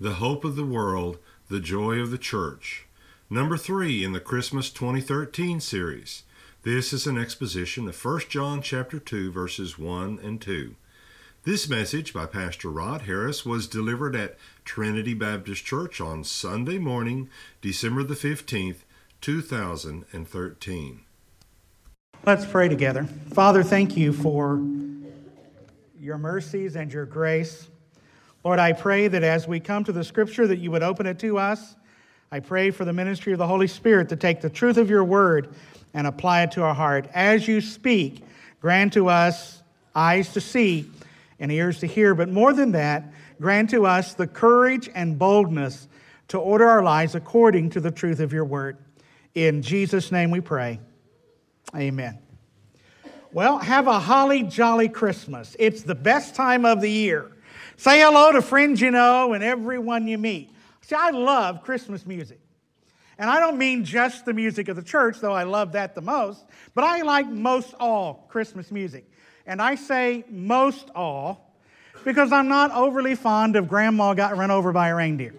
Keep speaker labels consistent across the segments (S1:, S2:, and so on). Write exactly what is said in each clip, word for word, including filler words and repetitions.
S1: the hope of the world, the joy of the church. Number three in the Christmas twenty thirteen series. This is an exposition of First John chapter two, verses one and two. This message by Pastor Rod Harris was delivered at Trinity Baptist Church on Sunday morning, December the fifteenth, two thousand thirteen.
S2: Let's pray together. Father, thank you for your mercies and your grace. Lord, I pray that as we come to the Scripture that you would open it to us. I pray for the ministry of the Holy Spirit to take the truth of your word and apply it to our heart. As you speak, grant to us eyes to see and ears to hear, but more than that, grant to us the courage and boldness to order our lives according to the truth of your word. In Jesus' name we pray. Amen. Well, have a holly jolly Christmas. It's the best time of the year. Say hello to friends you know and everyone you meet. See, I love Christmas music. And I don't mean just the music of the church, though I love that the most, but I like most all Christmas music. And I say most all because I'm not overly fond of Grandma Got Run Over by a Reindeer.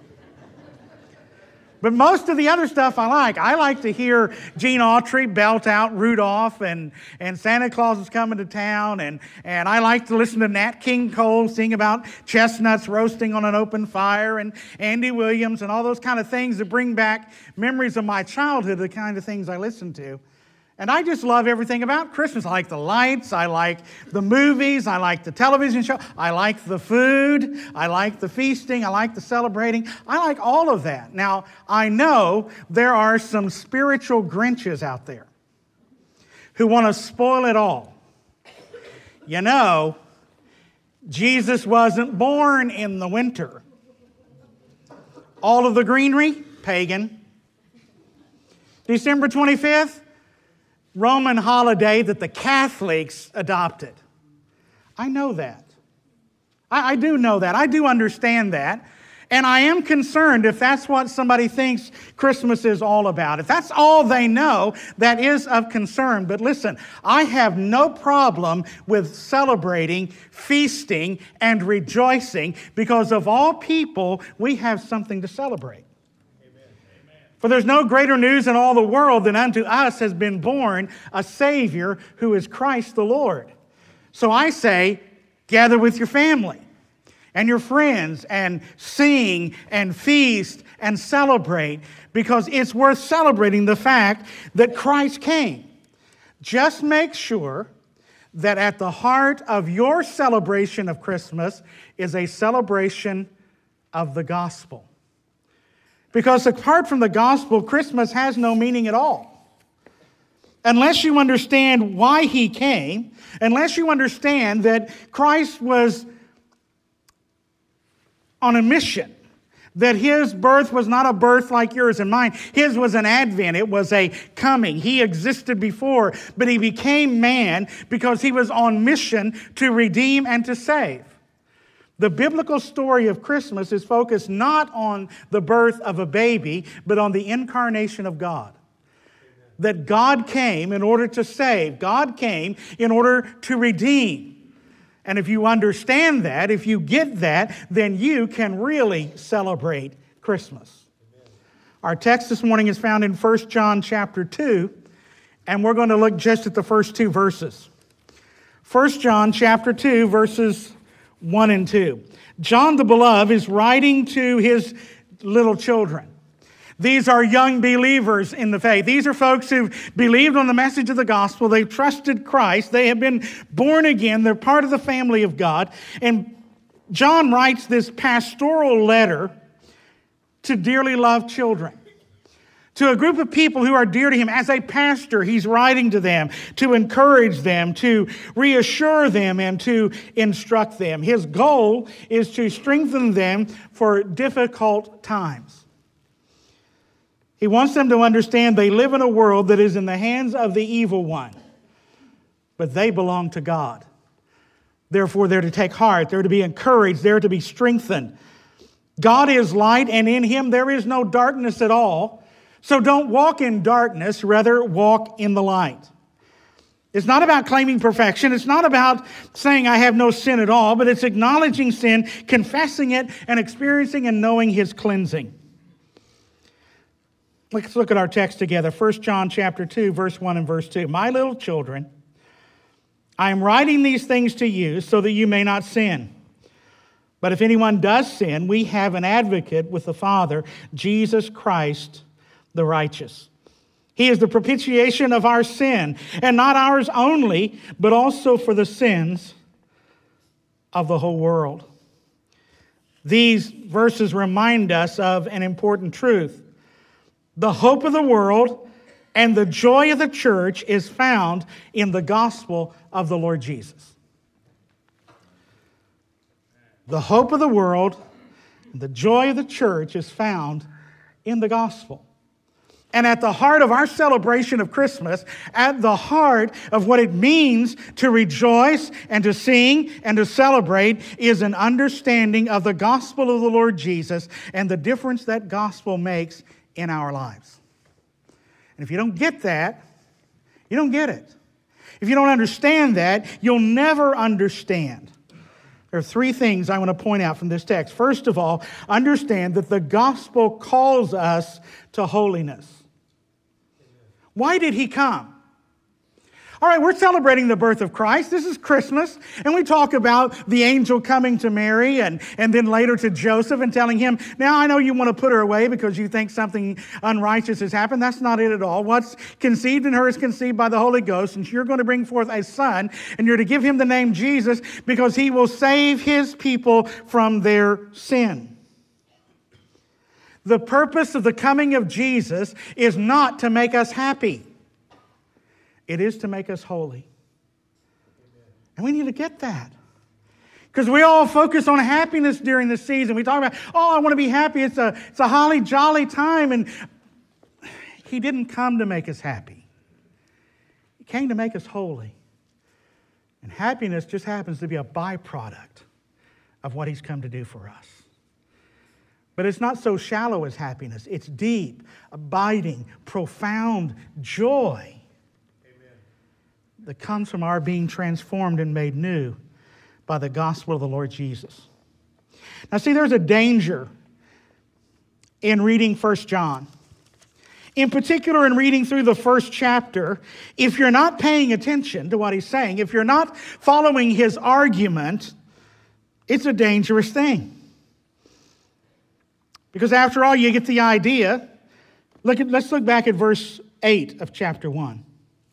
S2: But most of the other stuff I like. I like to hear Gene Autry belt out Rudolph and, and Santa Claus is coming to town. And, and I like to listen to Nat King Cole sing about chestnuts roasting on an open fire and Andy Williams and all those kind of things that bring back memories of my childhood, the kind of things I listen to. And I just love everything about Christmas. I like the lights. I like the movies. I like the television show. I like the food. I like the feasting. I like the celebrating. I like all of that. Now, I know there are some spiritual Grinches out there who want to spoil it all. You know, Jesus wasn't born in the winter. All of the greenery, pagan. December twenty-fifth, Roman holiday that the Catholics adopted. I know that. I, I do know that. I do understand that. And I am concerned if that's what somebody thinks Christmas is all about. If that's all they know, that is of concern. But listen, I have no problem with celebrating, feasting, and rejoicing because of all people, we have something to celebrate. For there's no greater news in all the world than unto us has been born a Savior who is Christ the Lord. So I say, gather with your family and your friends and sing and feast and celebrate because it's worth celebrating the fact that Christ came. Just make sure that at the heart of your celebration of Christmas is a celebration of the gospel. Because apart from the gospel, Christmas has no meaning at all. Unless you understand why he came, unless you understand that Christ was on a mission, that his birth was not a birth like yours and mine. His was an advent. It was a coming. He existed before, but he became man because he was on mission to redeem and to save. The biblical story of Christmas is focused not on the birth of a baby, but on the incarnation of God. Amen. That God came in order to save. God came in order to redeem. And if you understand that, if you get that, then you can really celebrate Christmas. Amen. Our text this morning is found in First John chapter two, and we're going to look just at the first two verses. First John chapter two, verses one and two. John the Beloved is writing to his little children. These are young believers in the faith. These are folks who've believed on the message of the gospel. They've trusted Christ. They have been born again. They're part of the family of God. And John writes this pastoral letter to dearly loved children, to a group of people who are dear to him. As a pastor, he's writing to them to encourage them, to reassure them, and to instruct them. His goal is to strengthen them for difficult times. He wants them to understand they live in a world that is in the hands of the evil one, but they belong to God. Therefore, they're to take heart, they're to be encouraged, they're to be strengthened. God is light, and in him there is no darkness at all. So don't walk in darkness, rather walk in the light. It's not about claiming perfection. It's not about saying I have no sin at all, but it's acknowledging sin, confessing it, and experiencing and knowing His cleansing. Let's look at our text together. First John chapter two, verse one and verse two. My little children, I am writing these things to you so that you may not sin. But if anyone does sin, we have an advocate with the Father, Jesus Christ the righteous. He is the propitiation of our sin, and not ours only, but also for the sins of the whole world. These verses remind us of an important truth. The hope of the world and the joy of the church is found in the gospel of the Lord Jesus. The hope of the world and the joy of the church is found in the gospel. And at the heart of our celebration of Christmas, at the heart of what it means to rejoice and to sing and to celebrate, is an understanding of the gospel of the Lord Jesus and the difference that gospel makes in our lives. And if you don't get that, you don't get it. If you don't understand that, you'll never understand. There are three things I want to point out from this text. First of all, understand that the gospel calls us to holiness. Why did He come? All right, we're celebrating the birth of Christ. This is Christmas, and we talk about the angel coming to Mary and, and then later to Joseph and telling him, now I know you want to put her away because you think something unrighteous has happened. That's not it at all. What's conceived in her is conceived by the Holy Ghost, and you're going to bring forth a son, and you're to give him the name Jesus because he will save his people from their sin. The purpose of the coming of Jesus is not to make us happy. It is to make us holy. And we need to get that. Because we all focus on happiness during the season. We talk about, oh, I want to be happy. It's a, it's a holly jolly time. And He didn't come to make us happy. He came to make us holy. And happiness just happens to be a byproduct of what He's come to do for us. But it's not so shallow as happiness. It's deep, abiding, profound joy that comes from our being transformed and made new by the gospel of the Lord Jesus. Now see, there's a danger in reading First John. In particular, in reading through the first chapter, if you're not paying attention to what he's saying, if you're not following his argument, it's a dangerous thing. Because after all, you get the idea. Look at, let's look back at verse eight of chapter one.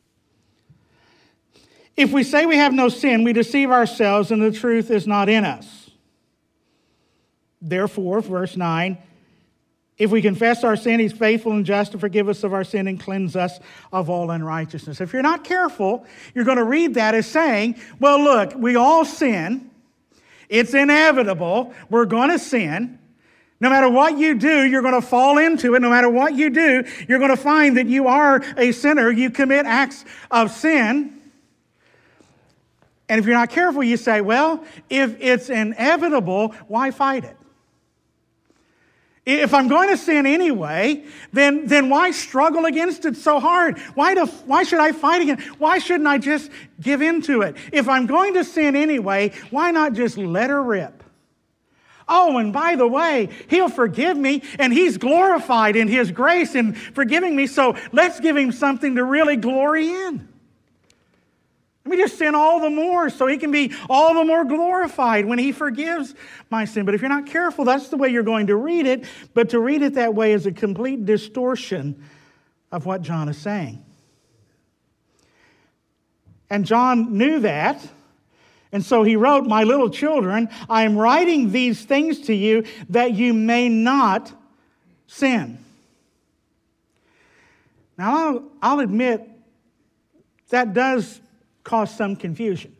S2: If we say we have no sin, we deceive ourselves and the truth is not in us. Therefore, verse nine, if we confess our sin, He's faithful and just to forgive us of our sin and cleanse us of all unrighteousness. If you're not careful, you're going to read that as saying, well, look, we all sin. It's inevitable. We're going to sin. No matter what you do, you're going to fall into it. No matter what you do, you're going to find that you are a sinner. You commit acts of sin. And if you're not careful, you say, well, if it's inevitable, why fight it? If I'm going to sin anyway, then, then why struggle against it so hard? Why, do, why should I fight against it? Why shouldn't I just give in to it? If I'm going to sin anyway, why not just let her rip? Oh, and by the way, He'll forgive me, and He's glorified in His grace in forgiving me, so let's give Him something to really glory in. Let me just sin all the more so He can be all the more glorified when He forgives my sin. But if you're not careful, that's the way you're going to read it. But to read it that way is a complete distortion of what John is saying. And John knew that. And so he wrote, my little children, I am writing these things to you that you may not sin. Now, I'll, I'll admit that does cause some confusion.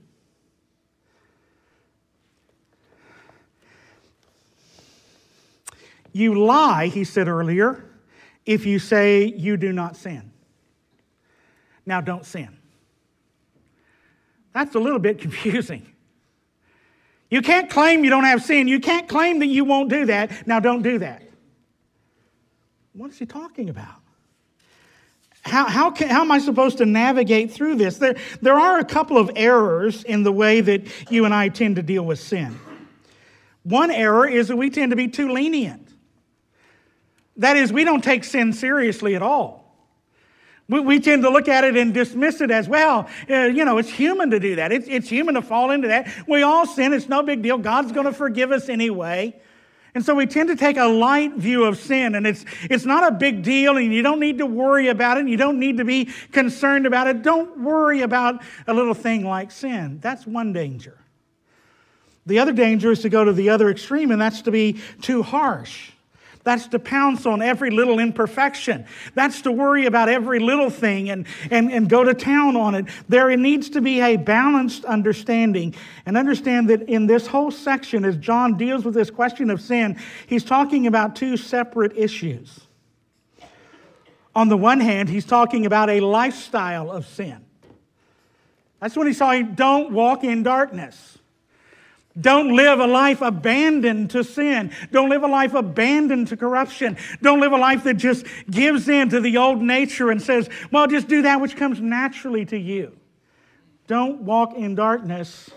S2: You lie, he said earlier, if you say you do not sin. Now don't sin. That's a little bit confusing. You can't claim you don't have sin. You can't claim that you won't do that. Now don't do that. What is he talking about? How, how, can, how am I supposed to navigate through this? There, there are a couple of errors in the way that you and I tend to deal with sin. One error is that we tend to be too lenient. That is, we don't take sin seriously at all. We, we tend to look at it and dismiss it as, well, uh, you know, it's human to do that. It's, it's human to fall into that. We all sin. It's no big deal. God's going to forgive us anyway. And so we tend to take a light view of sin, and it's it's not a big deal, and you don't need to worry about it, and you don't need to be concerned about it. Don't worry about a little thing like sin. That's one danger. The other danger is to go to the other extreme, and that's to be too harsh. That's to pounce on every little imperfection. That's to worry about every little thing and, and, and go to town on it. There needs to be a balanced understanding. And understand that in this whole section, as John deals with this question of sin, he's talking about two separate issues. On the one hand, he's talking about a lifestyle of sin. That's when he's saying, don't walk in darkness. Don't live a life abandoned to sin. Don't live a life abandoned to corruption. Don't live a life that just gives in to the old nature and says, well, just do that which comes naturally to you. Don't walk in darkness.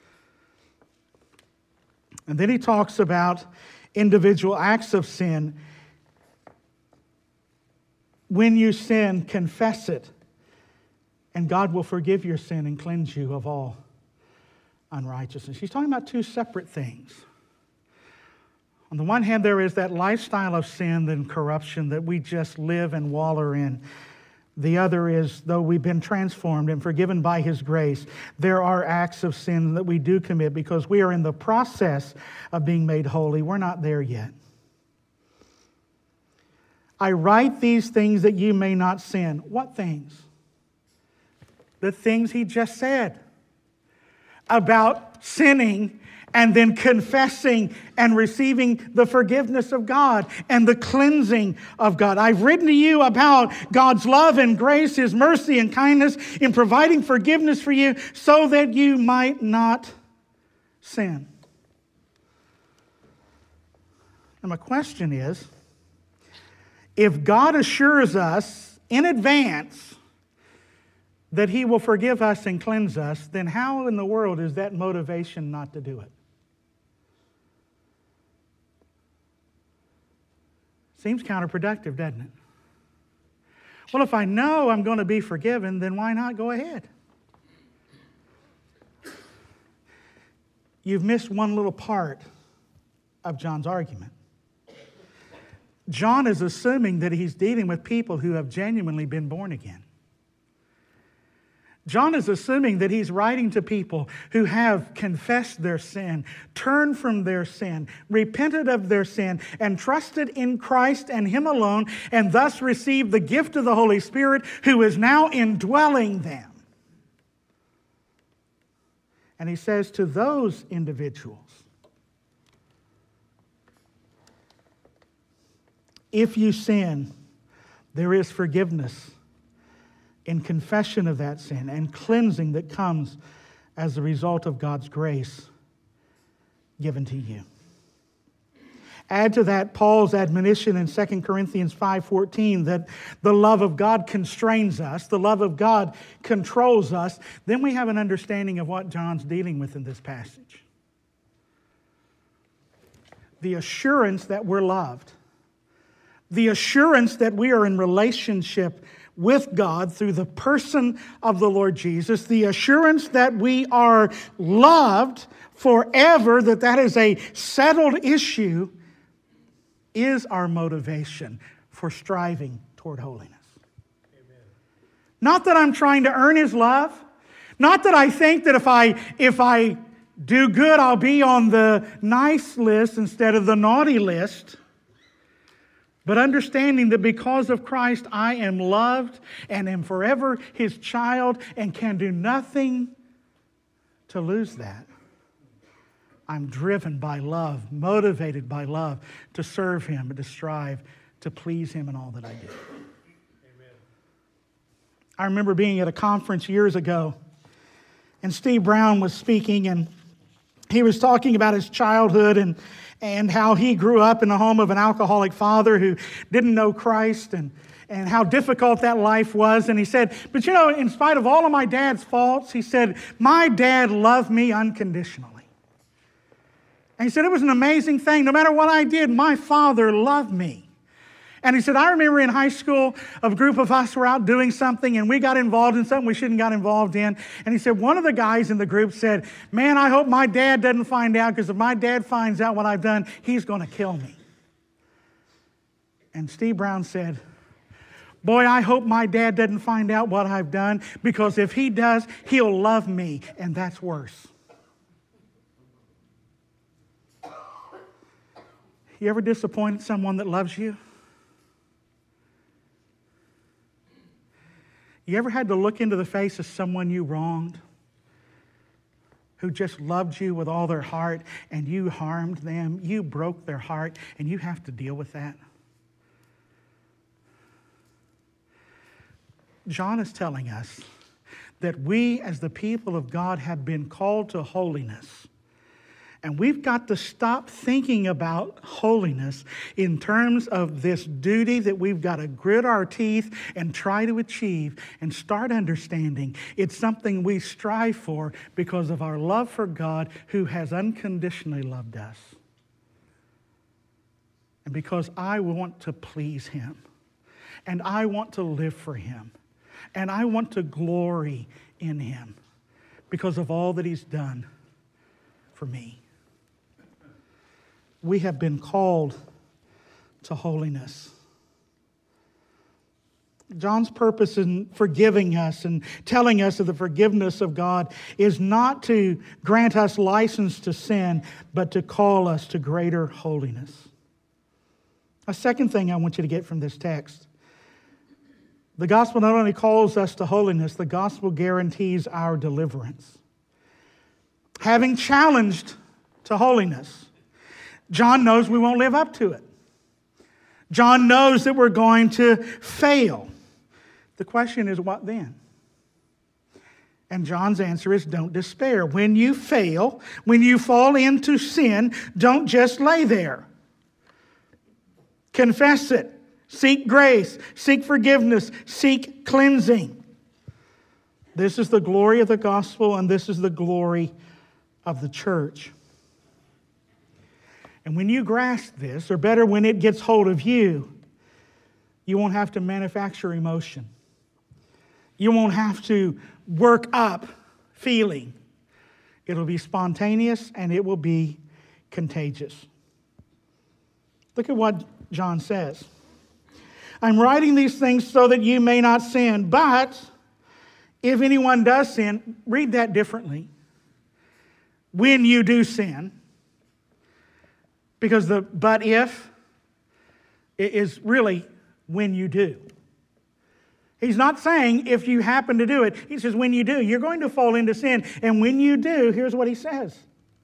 S2: And then he talks about individual acts of sin. When you sin, confess it, and God will forgive your sin and cleanse you of all unrighteousness. He's talking about two separate things. On the one hand, there is that lifestyle of sin and corruption that we just live and wallow in. The other is, though we've been transformed and forgiven by His grace, there are acts of sin that we do commit because we are in the process of being made holy. We're not there yet. I write these things that you may not sin. What things? The things he just said about sinning and then confessing and receiving the forgiveness of God and the cleansing of God. I've written to you about God's love and grace, His mercy and kindness in providing forgiveness for you so that you might not sin. And my question is, if God assures us in advance that He will forgive us and cleanse us, then how in the world is that motivation not to do it? Seems counterproductive, doesn't it? Well, if I know I'm going to be forgiven, then why not go ahead? You've missed one little part of John's argument. John is assuming that he's dealing with people who have genuinely been born again. John is assuming that he's writing to people who have confessed their sin, turned from their sin, repented of their sin, and trusted in Christ and Him alone, and thus received the gift of the Holy Spirit, who is now indwelling them. And he says to those individuals, if you sin, there is forgiveness in confession of that sin and cleansing that comes as a result of God's grace given to you. Add to that Paul's admonition in Second Corinthians five fourteen that the love of God constrains us, the love of God controls us. Then we have an understanding of what John's dealing with in this passage. The assurance that we're loved. The assurance that we are in relationship with God through the person of the Lord Jesus, the assurance that we are loved forever, that that is a settled issue, is our motivation for striving toward holiness. Amen. Not that I'm trying to earn His love, not that I think that if I if I do good, I'll be on the nice list instead of the naughty list. But understanding that because of Christ, I am loved and am forever His child and can do nothing to lose that. I'm driven by love, motivated by love to serve Him and to strive to please Him in all that I do. Amen. I remember being at a conference years ago, and Steve Brown was speaking, and he was talking about his childhood and and how he grew up in the home of an alcoholic father who didn't know Christ. And, and how difficult that life was. And he said, but you know, in spite of all of my dad's faults, he said, my dad loved me unconditionally. And he said, it was an amazing thing. No matter what I did, my father loved me. And he said, I remember in high school, a group of us were out doing something, and we got involved in something we shouldn't got involved in. And he said, one of the guys in the group said, man, I hope my dad doesn't find out, because if my dad finds out what I've done, he's going to kill me. And Steve Brown said, boy, I hope my dad doesn't find out what I've done, because if he does, he'll love me, and that's worse. You ever disappointed someone that loves you? You ever had to look into the face of someone you wronged, who just loved you with all their heart, and you harmed them, you broke their heart, and you have to deal with that? John is telling us that we as the people of God have been called to holiness. And we've got to stop thinking about holiness in terms of this duty that we've got to grit our teeth and try to achieve, and start understanding it's something we strive for because of our love for God, who has unconditionally loved us. And because I want to please Him, and I want to live for Him, and I want to glory in Him because of all that He's done for me. We have been called to holiness. John's purpose in forgiving us and telling us of the forgiveness of God is not to grant us license to sin, but to call us to greater holiness. A second thing I want you to get from this text: the gospel not only calls us to holiness, the gospel guarantees our deliverance. Having challenged to holiness, John knows we won't live up to it. John knows that we're going to fail. The question is, what then? And John's answer is, don't despair. When you fail, when you fall into sin, don't just lay there. Confess it. Seek grace. Seek forgiveness. Seek cleansing. This is the glory of the gospel, and this is the glory of the church. And when you grasp this, or better, when it gets hold of you, you won't have to manufacture emotion. You won't have to work up feeling. It'll be spontaneous, and it will be contagious. Look at what John says. I'm writing these things so that you may not sin, but if anyone does sin, read that differently. When you do sin, because the but if is really when you do. He's not saying if you happen to do it. He says when you do, you're going to fall into sin. And when you do, here's what he says.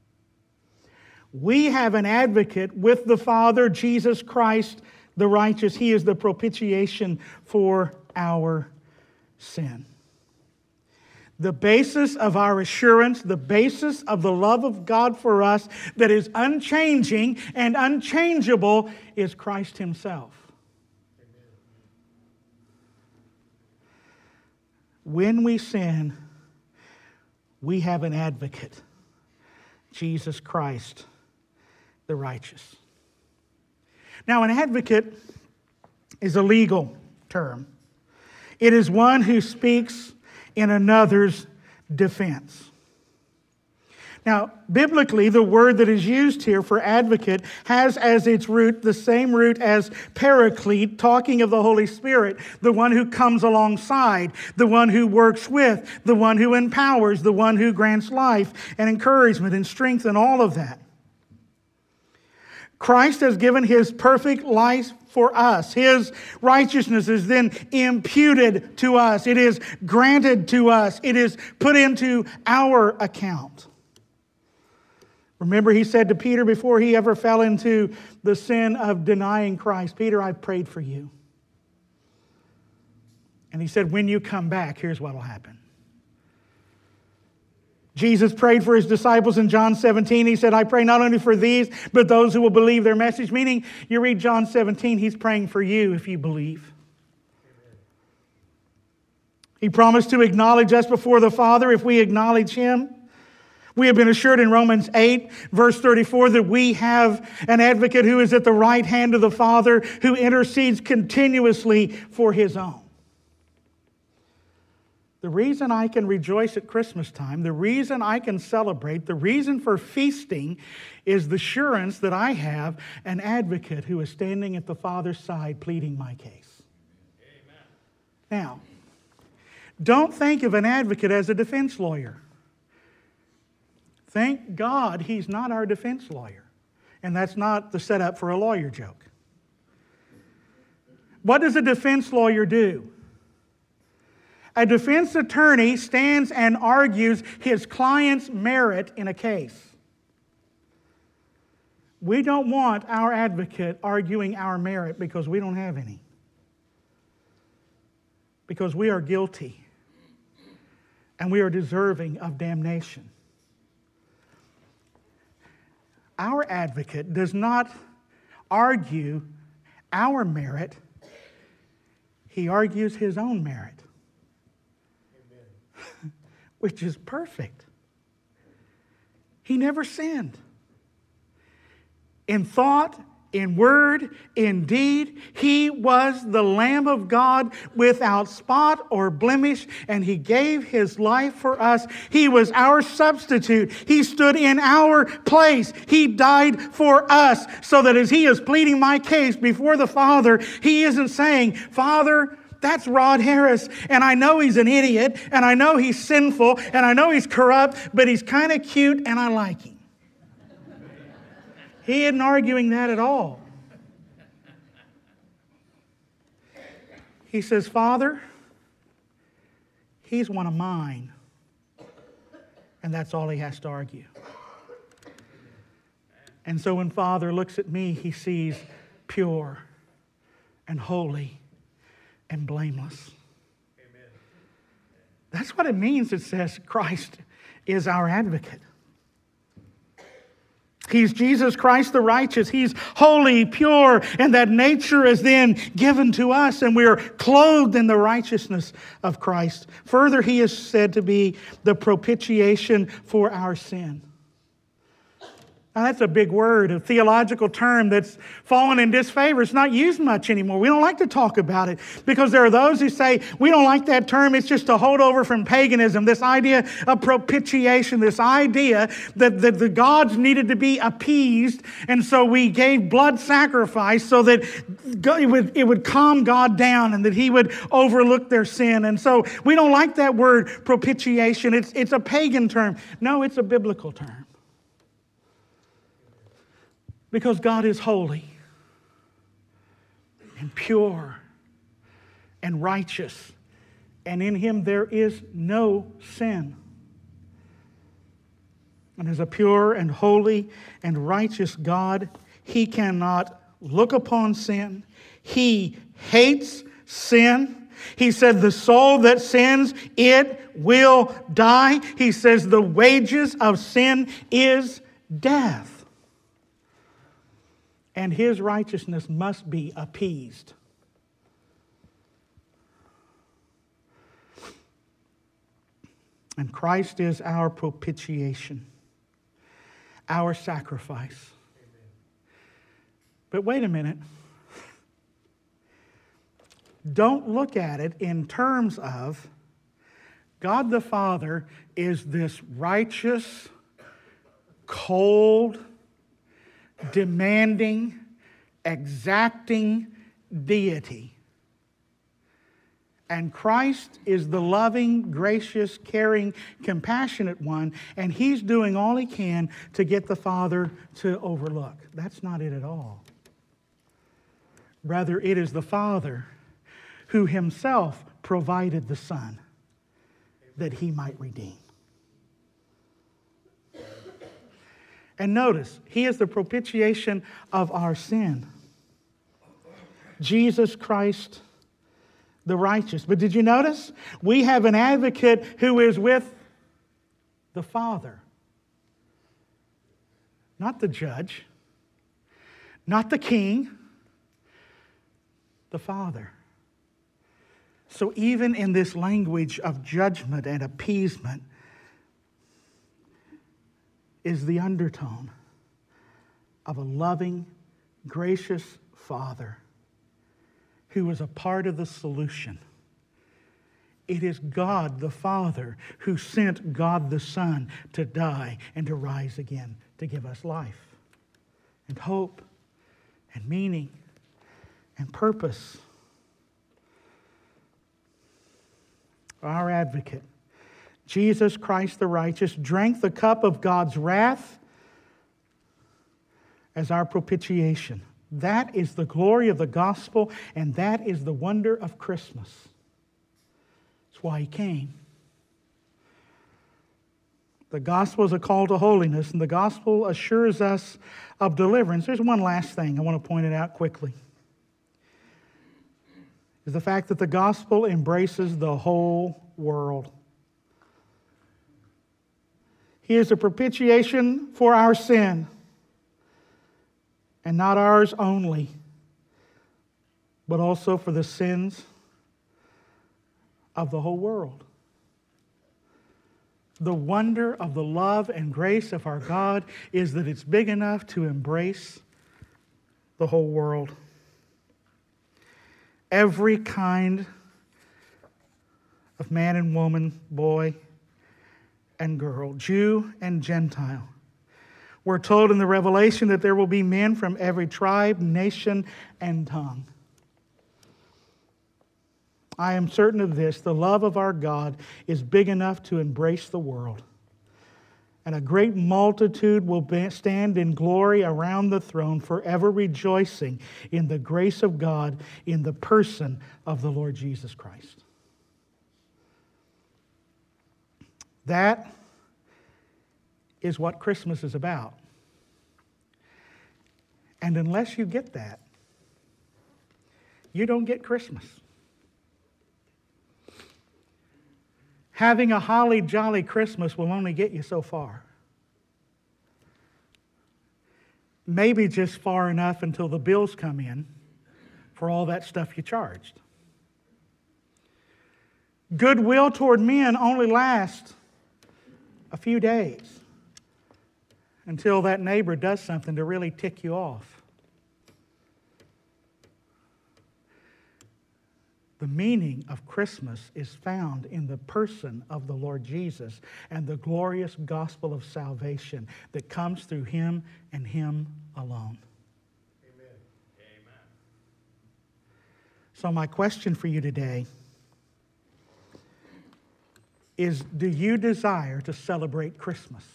S2: We have an advocate with the Father, Jesus Christ, the righteous. He is the propitiation for our sin. The basis of our assurance, the basis of the love of God for us that is unchanging and unchangeable, is Christ Himself. Amen. When we sin, we have an advocate, Jesus Christ, the righteous. Now, an advocate is a legal term. It is one who speaks in another's defense. Now, biblically, the word that is used here for advocate has as its root the same root as paraclete, talking of the Holy Spirit, the one who comes alongside, the one who works with, the one who empowers, the one who grants life and encouragement and strength and all of that. Christ has given His perfect life for us. His righteousness is then imputed to us. It is granted to us. It is put into our account. Remember, He said to Peter before he ever fell into the sin of denying Christ, Peter, I've prayed for you. And He said, when you come back, here's what will happen. Jesus prayed for His disciples in John seventeen. He said, I pray not only for these, but those who will believe their message. Meaning, you read John seventeen, He's praying for you if you believe. He promised to acknowledge us before the Father if we acknowledge Him. We have been assured in Romans eight, verse thirty-four, that we have an advocate who is at the right hand of the Father, who intercedes continuously for His own. The reason I can rejoice at Christmas time, the reason I can celebrate, the reason for feasting is the assurance that I have an advocate who is standing at the Father's side pleading my case. Amen. Now, don't think of an advocate as a defense lawyer. Thank God he's not our defense lawyer. And that's not the setup for a lawyer joke. What does a defense lawyer do? A defense attorney stands and argues his client's merit in a case. We don't want our advocate arguing our merit because we don't have any. Because we are guilty and we are deserving of damnation. Our advocate does not argue our merit, he argues his own merit. Which is perfect. He never sinned. In thought, in word, in deed, He was the Lamb of God without spot or blemish, and He gave His life for us. He was our substitute. He stood in our place. He died for us, so that as He is pleading my case before the Father, He isn't saying, Father, that's Rod Harris, and I know he's an idiot, and I know he's sinful, and I know he's corrupt, but he's kind of cute, and I like him. He isn't arguing that at all. He says, Father, he's one of mine, and that's all he has to argue. And so when Father looks at me, He sees pure and holy and blameless. Amen. That's what it means. It says Christ is our advocate. He's Jesus Christ the righteous. He's holy, pure, and that nature is then given to us, and we are clothed in the righteousness of Christ. Further, He is said to be the propitiation for our sin. Now, that's a big word, a theological term that's fallen in disfavor. It's not used much anymore. We don't like to talk about it because there are those who say, we don't like that term. It's just a holdover from paganism. This idea of propitiation, this idea that, that the gods needed to be appeased, and so we gave blood sacrifice so that it would, it would calm God down and that He would overlook their sin. And so we don't like that word propitiation. It's, it's a pagan term. No, it's a biblical term. Because God is holy and pure and righteous, and in Him there is no sin. And as a pure and holy and righteous God, He cannot look upon sin. He hates sin. He said, the soul that sins, it will die. He says, the wages of sin is death. And His righteousness must be appeased. And Christ is our propitiation, our sacrifice. Amen. But wait a minute. Don't look at it in terms of God the Father is this righteous, cold, demanding, exacting deity. And Christ is the loving, gracious, caring, compassionate one, and He's doing all He can to get the Father to overlook. That's not it at all. Rather, it is the Father who Himself provided the Son that He might redeem. And notice, He is the propitiation of our sin. Jesus Christ, the righteous. But did you notice? We have an advocate who is with the Father. Not the judge. Not the king. The Father. So even in this language of judgment and appeasement is the undertone of a loving, gracious Father who is a part of the solution. It is God the Father who sent God the Son to die and to rise again to give us life and hope and meaning and purpose. Our advocate, Jesus Christ the righteous, drank the cup of God's wrath as our propitiation. That is the glory of the gospel, and that is the wonder of Christmas. That's why He came. The gospel is a call to holiness, and the gospel assures us of deliverance. There's one last thing I want to point it out quickly. Is the fact that the gospel embraces the whole world. He is a propitiation for our sin, and not ours only, but also for the sins of the whole world. The wonder of the love and grace of our God is that it's big enough to embrace the whole world. Every kind of man and woman, boy and girl, Jew and Gentile. We're told in the Revelation that there will be men from every tribe, nation, and tongue. I am certain of this, the love of our God is big enough to embrace the world. And a great multitude will stand in glory around the throne, forever rejoicing in the grace of God in the person of the Lord Jesus Christ. That is what Christmas is about. And unless you get that, you don't get Christmas. Having a holly jolly Christmas will only get you so far. Maybe just far enough until the bills come in for all that stuff you charged. Goodwill toward men only lasts a few days until that neighbor does something to really tick you off. The meaning of Christmas is found in the person of the Lord Jesus and the glorious gospel of salvation that comes through Him and Him alone.
S3: Amen. Amen.
S2: So my question for you today is, do you desire to celebrate Christmas?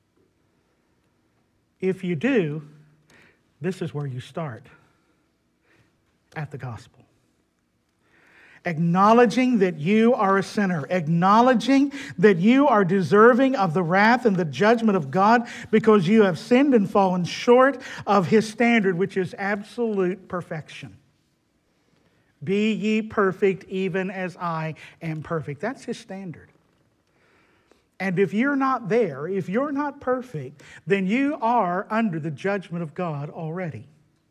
S2: If you do, this is where you start, at the gospel. Acknowledging that you are a sinner, acknowledging that you are deserving of the wrath and the judgment of God because you have sinned and fallen short of His standard, which is absolute perfection. Be ye perfect even as I am perfect. That's His standard. And if you're not there, if you're not perfect, then you are under the judgment of God already.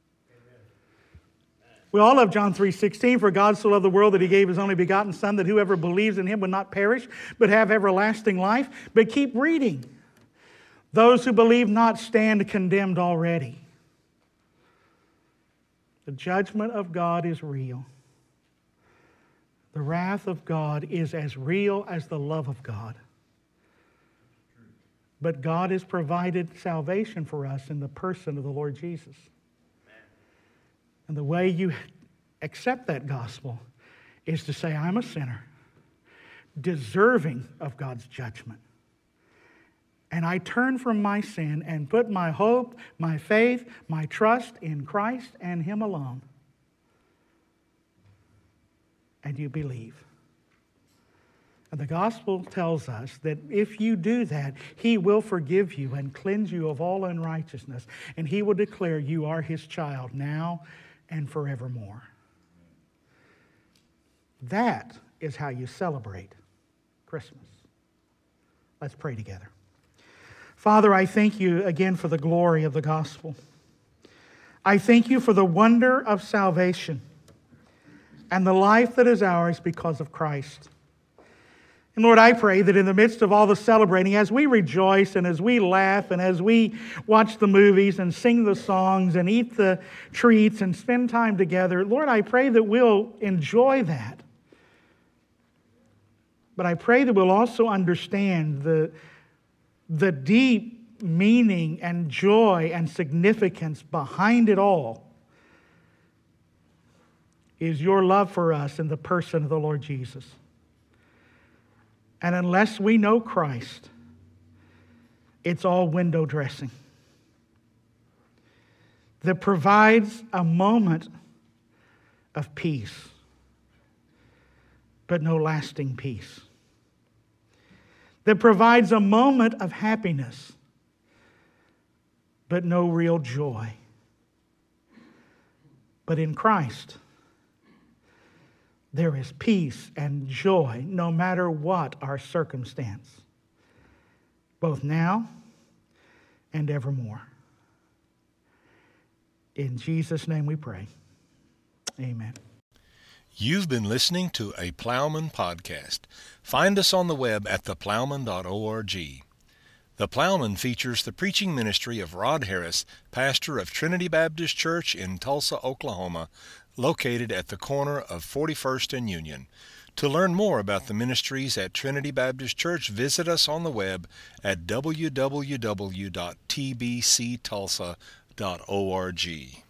S2: We all love John three sixteen, for God so loved the world that He gave His only begotten Son, that whoever believes in Him would not perish, but have everlasting life. But keep reading. Those who believe not stand condemned already. The judgment of God is real. The wrath of God is as real as the love of God. But God has provided salvation for us in the person of the Lord Jesus. And the way you accept that gospel is to say, I'm a sinner, deserving of God's judgment. And I turn from my sin and put my hope, my faith, my trust in Christ and Him alone. And you believe. And the gospel tells us that if you do that, He will forgive you and cleanse you of all unrighteousness. And He will declare you are His child now and forevermore. That is how you celebrate Christmas. Let's pray together. Father, I thank You again for the glory of the gospel. I thank You for the wonder of salvation. and the life that is ours because of Christ. And Lord, I pray that in the midst of all the celebrating, as we rejoice and as we laugh and as we watch the movies and sing the songs and eat the treats and spend time together, Lord, I pray that we'll enjoy that. But I pray that we'll also understand the, the deep meaning and joy and significance behind it all is your love for us in the person of the Lord Jesus. And unless we know Christ, it's all window dressing that provides a moment of peace, but no lasting peace. That provides a moment of happiness, but no real joy. But in Christ, there is peace and joy no matter what our circumstance, both now and evermore. In Jesus' name we pray. Amen.
S1: You've been listening to a Plowman podcast. Find us on the web at the plowman dot org. The Plowman features the preaching ministry of Rod Harris, pastor of Trinity Baptist Church in Tulsa, Oklahoma, located at the corner of forty-first and Union. To learn more about the ministries at Trinity Baptist Church, visit us on the web at w w w dot t b c tulsa dot org.